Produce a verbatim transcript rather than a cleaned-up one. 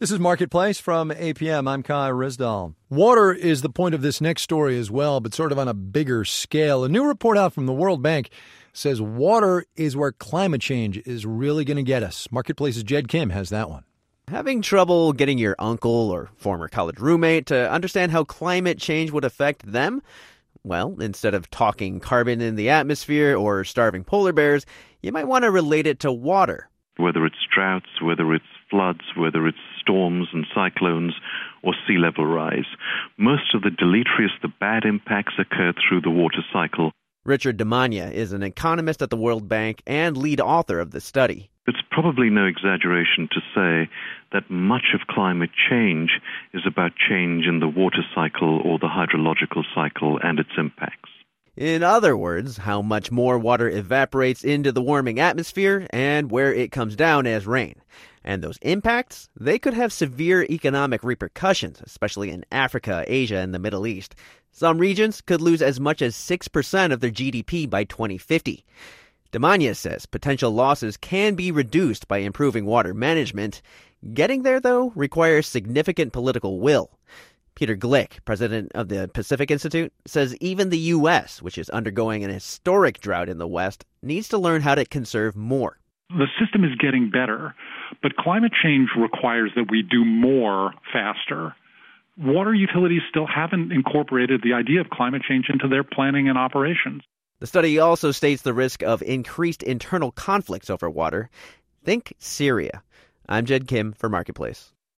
This is Marketplace from A P M. I'm Kai Rizdal. Water is the point of this next story as well, but sort of on a bigger scale. A new report out from the World Bank says water is where climate change is really going to get us. Marketplace's Jed Kim has that one. Having trouble getting your uncle or former college roommate to understand how climate change would affect them? Well, instead of talking carbon in the atmosphere or starving polar bears, you might want to relate it to water. Whether it's droughts, whether it's floods, whether it's storms and cyclones or sea level rise. Most of the deleterious, the bad impacts occur through the water cycle. Richard Damania is an economist at the World Bank and lead author of the study. It's probably no exaggeration to say that much of climate change is about change in the water cycle or the hydrological cycle and its impacts. In other words, how much more water evaporates into the warming atmosphere and where it comes down as rain. And those impacts, they could have severe economic repercussions, especially in Africa, Asia, and the Middle East. Some regions could lose as much as six percent of their G D P by twenty fifty. Damania says potential losses can be reduced by improving water management. Getting there, though, requires significant political will. Peter Glick, president of the Pacific Institute, says even the U S, which is undergoing an historic drought in the West, needs to learn how to conserve more. The system is getting better, but climate change requires that we do more faster. Water utilities still haven't incorporated the idea of climate change into their planning and operations. The study also states the risk of increased internal conflicts over water. Think Syria. I'm Jed Kim for Marketplace.